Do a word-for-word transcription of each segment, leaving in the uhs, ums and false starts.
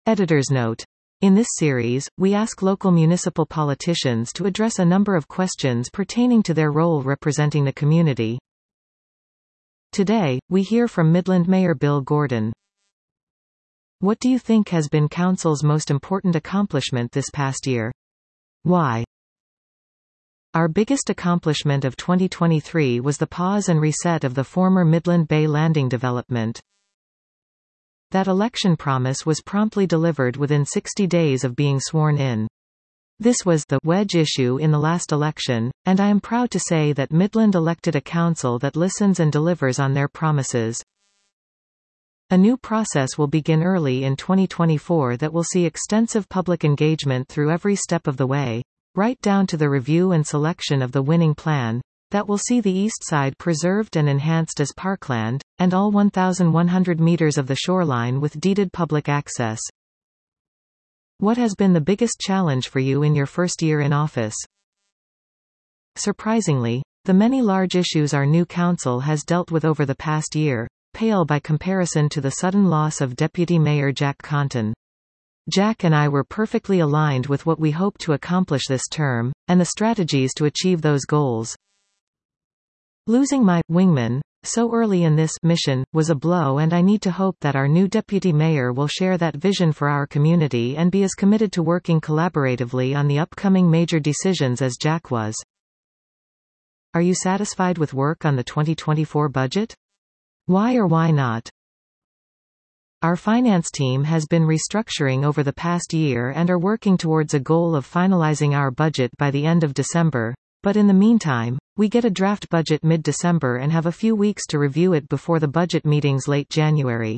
Editor's note. In this series, we ask local municipal politicians to address a number of questions pertaining to their role representing the community. Today, we hear from Midland Mayor Bill Gordon. What do you think has been Council's most important accomplishment this past year? Why? Our biggest accomplishment of twenty twenty-three was the pause and reset of the former Midland Bay Landing development. That election promise was promptly delivered within sixty days of being sworn in. This was the wedge issue in the last election, and I am proud to say that Midland elected a council that listens and delivers on their promises. A new process will begin early in twenty twenty-four that will see extensive public engagement through every step of the way, right down to the review and selection of the winning plan, that will see the east side preserved and enhanced as parkland, and all one thousand one hundred meters of the shoreline with deeded public access. What has been the biggest challenge for you in your first year in office? Surprisingly, the many large issues our new council has dealt with over the past year pale by comparison to the sudden loss of Deputy Mayor Jack Conton. Jack and I were perfectly aligned with what we hoped to accomplish this term, and the strategies to achieve those goals. Losing my wingman so early in this mission was a blow, and I need to hope that our new deputy mayor will share that vision for our community and be as committed to working collaboratively on the upcoming major decisions as Jack was. Are you satisfied with work on the twenty twenty-four budget? Why or why not? Our finance team has been restructuring over the past year and are working towards a goal of finalizing our budget by the end of December. But in the meantime, we get a draft budget mid-December and have a few weeks to review it before the budget meetings late January.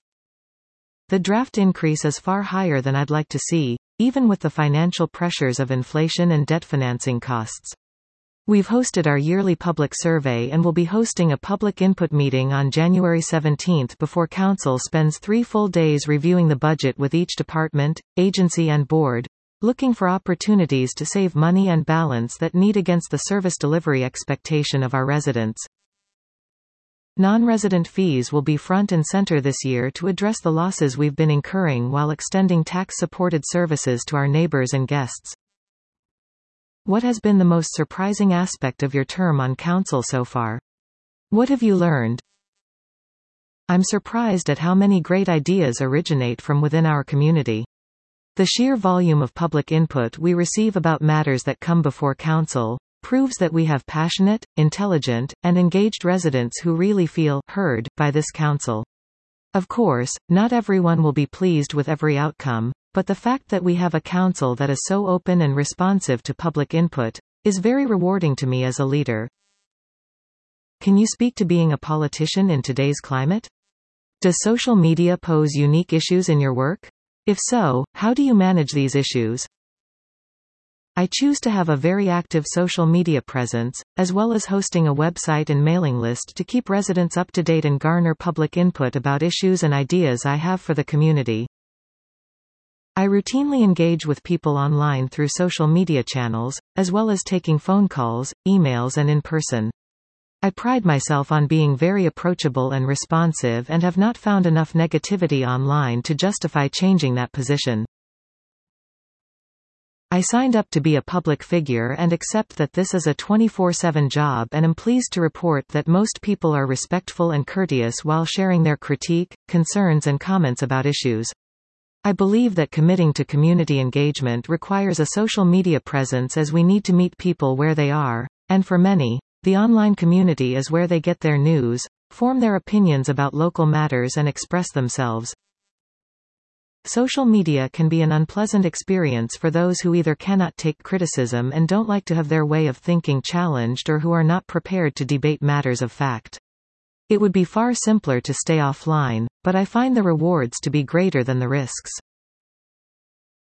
The draft increase is far higher than I'd like to see, even with the financial pressures of inflation and debt financing costs. We've hosted our yearly public survey and will be hosting a public input meeting on January seventeenth before Council spends three full days reviewing the budget with each department, agency and board, looking for opportunities to save money and balance that need against the service delivery expectation of our residents. Non-resident fees will be front and center this year to address the losses we've been incurring while extending tax-supported services to our neighbors and guests. What has been the most surprising aspect of your term on council so far? What have you learned? I'm surprised at how many great ideas originate from within our community. The sheer volume of public input we receive about matters that come before council proves that we have passionate, intelligent, and engaged residents who really feel heard by this council. Of course, not everyone will be pleased with every outcome, but the fact that we have a council that is so open and responsive to public input is very rewarding to me as a leader. Can you speak to being a politician in today's climate? Does social media pose unique issues in your work? If so, how do you manage these issues? I choose to have a very active social media presence, as well as hosting a website and mailing list to keep residents up to date and garner public input about issues and ideas I have for the community. I routinely engage with people online through social media channels, as well as taking phone calls, emails and in person. I pride myself on being very approachable and responsive and have not found enough negativity online to justify changing that position. I signed up to be a public figure and accept that this is a twenty-four seven job, and am pleased to report that most people are respectful and courteous while sharing their critique, concerns and comments about issues. I believe that committing to community engagement requires a social media presence, as we need to meet people where they are, and for many, the online community is where they get their news, form their opinions about local matters and express themselves. Social media can be an unpleasant experience for those who either cannot take criticism and don't like to have their way of thinking challenged, or who are not prepared to debate matters of fact. It would be far simpler to stay offline, but I find the rewards to be greater than the risks.